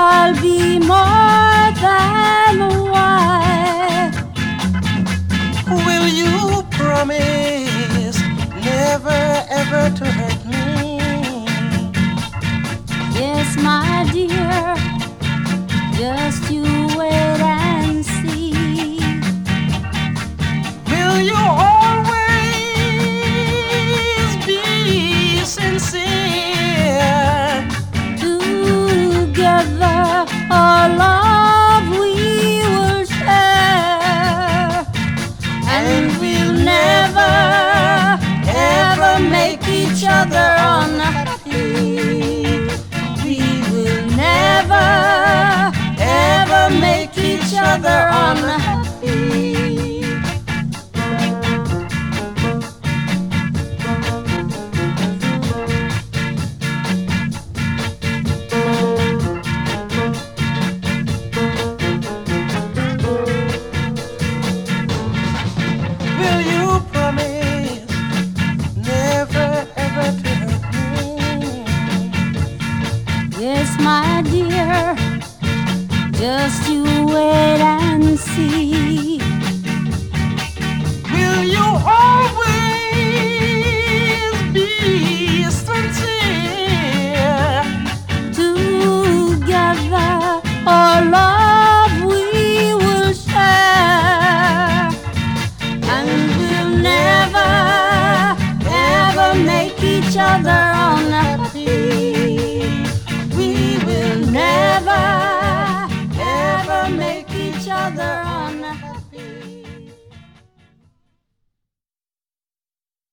I'll be more than a wife. Will you promise never ever to hurt me? Yes, my dear, just you wait and see. Will you always be sincere? Together, our love we will share, and we'll never ever make each other unhappy. We will never ever make each other unhappy. Will you promise never ever to hurt me? Yes, my dear, just you wait and see. Will you always be sincere? Together, our love we will share, and we'll never ever make each other unhappy. We will never